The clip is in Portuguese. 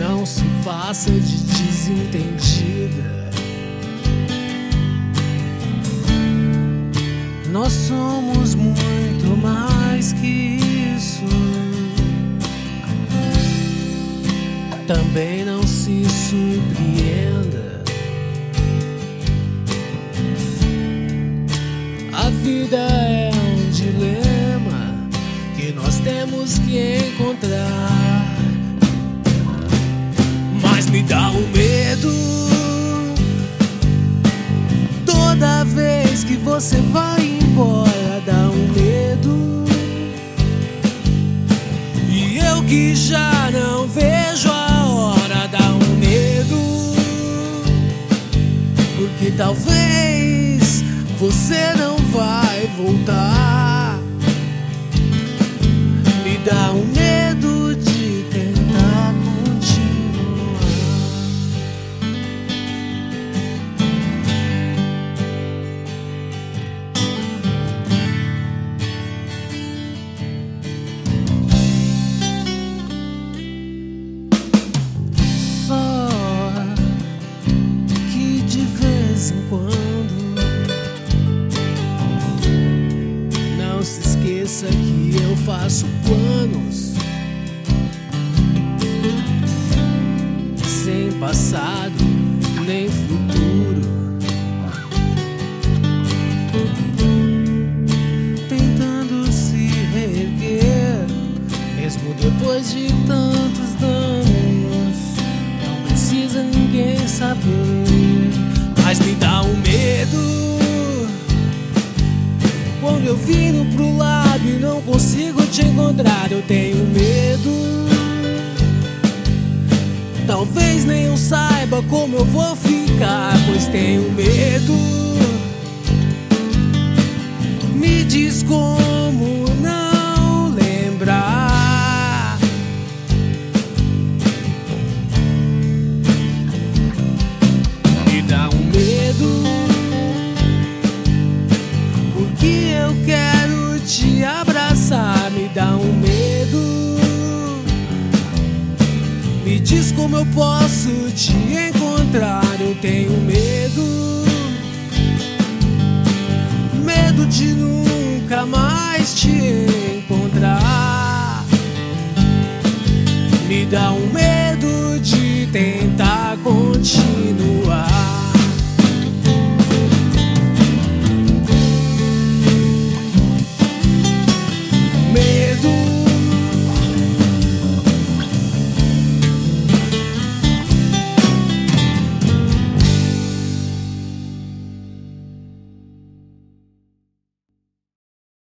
Não se faça de desentendida. Nós somos muito mais que isso. Também não se surpreenda. A vida é um dilema que nós temos que encontrar. Mas me dá um medo toda vez que você vai embora, dá um medo. E eu que já não vejo a hora, dá um medo. Porque talvez você não vai voltar. Me dá um medo de tentar continuar. Só que de vez em quando não se esqueça que eu faço planos sem passado nem futuro, tentando se reerguer mesmo depois de tantos danos. Não precisa ninguém saber, mas me dá um medo quando eu viro pro lado e não consigo te encontrar. Eu tenho medo. Talvez nem eu saiba como eu vou ficar, pois tenho medo. Me diz como não lembrar. Me dá um medo porque eu quero te abraçar. Me dá um medo. Me diz como eu posso te encontrar. Eu tenho medo. Medo de nunca mais te encontrar. Me dá um medo.